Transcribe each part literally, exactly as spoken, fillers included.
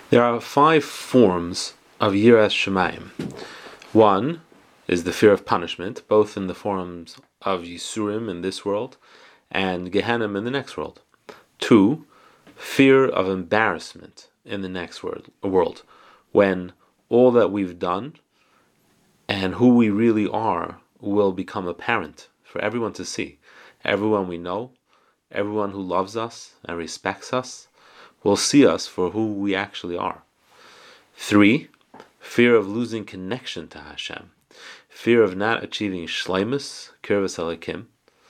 There are five forms of Yiras Shamayim. One is the fear of punishment, both in the forms of Yisurim in this world and Gehenna in the next world. Two, fear of embarrassment in the next world, world, when all that we've done and who we really are will become apparent for everyone to see. Everyone we know, everyone who loves us and respects us, will see us for who we actually are. Three, fear of losing connection to Hashem, fear of not achieving shleimus, kirvas elikim.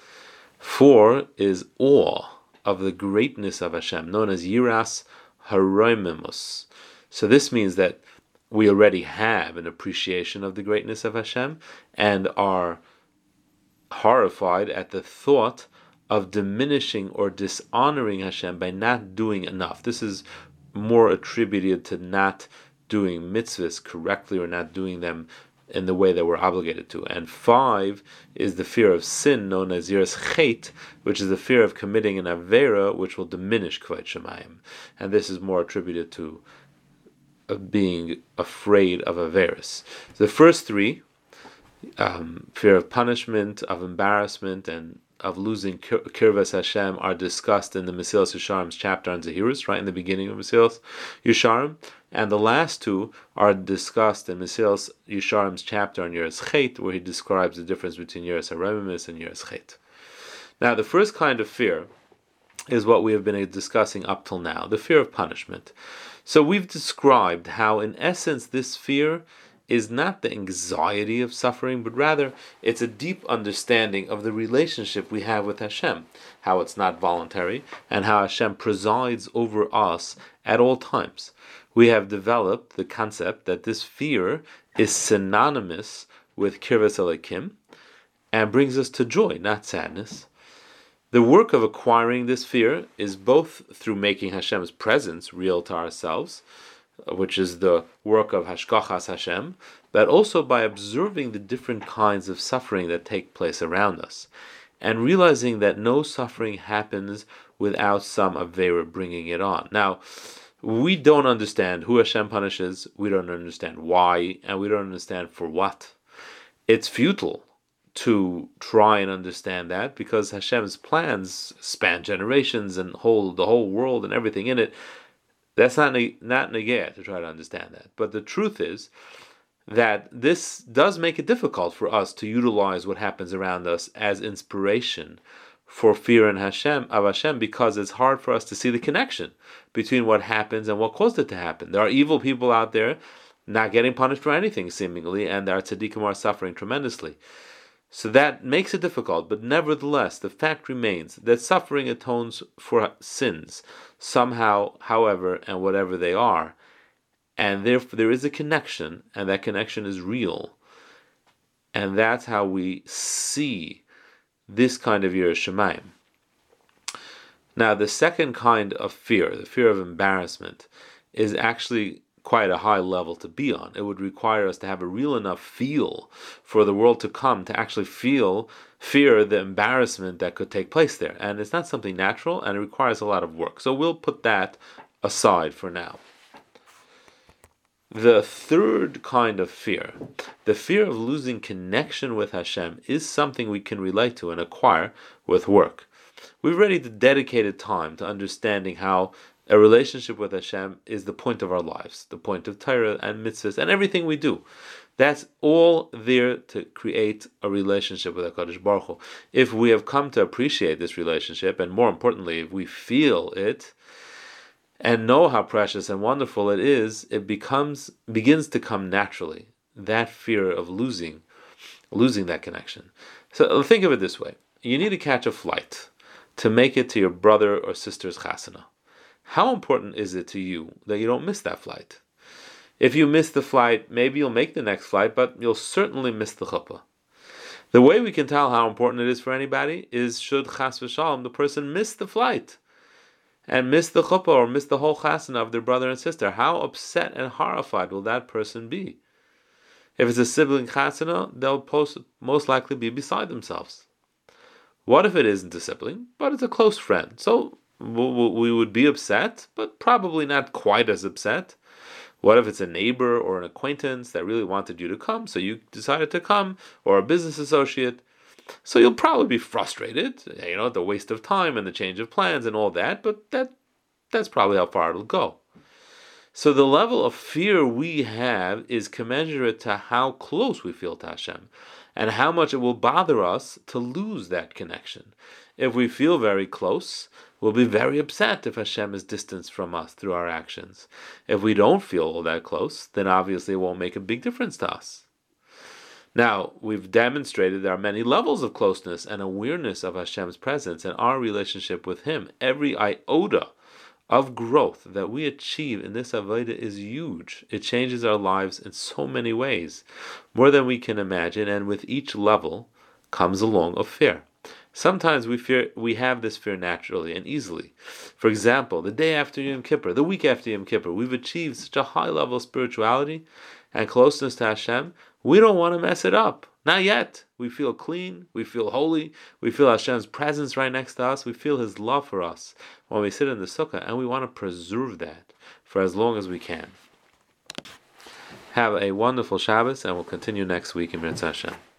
Four is awe of the greatness of Hashem, known as yiras haroimimus. So this means that we already have an appreciation of the greatness of Hashem and are horrified at the thought of diminishing or dishonoring Hashem by not doing enough. This is more attributed to not doing mitzvahs correctly or not doing them in the way that we're obligated to. And five is the fear of sin, known as yiras chet, which is the fear of committing an avera, which will diminish kvod shamayim. And this is more attributed to uh, being afraid of averis. The first three, um, fear of punishment, of embarrassment, and of losing kirvas Hashem, are discussed in the Mesilas Yesharim's chapter on Zehirus, right in the beginning of Mesilas Yesharim, and the last two are discussed in Mesilas Yesharim's chapter on yiras chet, where he describes the difference between yiras haroimimus and yiras chet. Now, the first kind of fear is what we have been discussing up till now, the fear of punishment. So we've described how, in essence, this fear is not the anxiety of suffering, but rather it's a deep understanding of the relationship we have with Hashem, how it's not voluntary, and how Hashem presides over us at all times. We have developed the concept that this fear is synonymous with kirvas elikim and brings us to joy, not sadness. The work of acquiring this fear is both through making Hashem's presence real to ourselves, which is the work of Hashgachas Hashem, but also by observing the different kinds of suffering that take place around us, and realizing that no suffering happens without some Avera bringing it on. Now, we don't understand who Hashem punishes, we don't understand why, and we don't understand for what. It's futile to try and understand that, because Hashem's plans span generations and hold the whole world and everything in it. That's not not negaya to try to understand that. But the truth is that this does make it difficult for us to utilize what happens around us as inspiration for fear and Hashem of Hashem, because it's hard for us to see the connection between what happens and what caused it to happen. There are evil people out there not getting punished for anything, seemingly, and our tzaddikim are suffering tremendously. So that makes it difficult, but nevertheless, the fact remains that suffering atones for sins, somehow, however, and whatever they are, and therefore there is a connection, and that connection is real, and that's how we see this kind of yiras shamayim. Now, the second kind of fear, the fear of embarrassment, is actually quite a high level to be on. It would require us to have a real enough feel for the world to come to actually feel, fear the embarrassment that could take place there. And it's not something natural, and it requires a lot of work. So we'll put that aside for now. The third kind of fear, the fear of losing connection with Hashem, is something we can relate to and acquire with work. We've already dedicated time to understanding how a relationship with Hashem is the point of our lives, the point of Torah and mitzvahs and everything we do. That's all there to create a relationship with HaKadosh Baruch Hu. If we have come to appreciate this relationship, and more importantly, if we feel it and know how precious and wonderful it is, it becomes begins to come naturally, that fear of losing, losing that connection. So think of it this way. You need to catch a flight to make it to your brother or sister's chasana. How important is it to you that you don't miss that flight? If you miss the flight, maybe you'll make the next flight, but you'll certainly miss the chuppah. The way we can tell how important it is for anybody is should chas v'shalom the person miss the flight and miss the chuppah or miss the whole chasana of their brother and sister. How upset and horrified will that person be? If it's a sibling chasana, they'll post, most likely be beside themselves. What if it isn't a sibling, but it's a close friend? So we would be upset, but probably not quite as upset. What if it's a neighbor or an acquaintance that really wanted you to come, so you decided to come, or a business associate? So you'll probably be frustrated, you know, the waste of time and the change of plans and all that, but that that's probably how far it'll go. So the level of fear we have is commensurate to how close we feel to Hashem and how much it will bother us to lose that connection. If we feel very close, we'll be very upset if Hashem is distanced from us through our actions. If we don't feel all that close, then obviously it won't make a big difference to us. Now, we've demonstrated there are many levels of closeness and awareness of Hashem's presence and our relationship with Him. Every iota of growth that we achieve in this avodah is huge. It changes our lives in so many ways, more than we can imagine, and with each level comes along a fear. Sometimes we fear we have this fear naturally and easily. For example, the day after Yom Kippur, the week after Yom Kippur, we've achieved such a high level of spirituality and closeness to Hashem, we don't want to mess it up. Not yet. We feel clean, we feel holy, we feel Hashem's presence right next to us, we feel His love for us when we sit in the sukkah, and we want to preserve that for as long as we can. Have a wonderful Shabbos, and we'll continue next week in Mitzvah Hashem.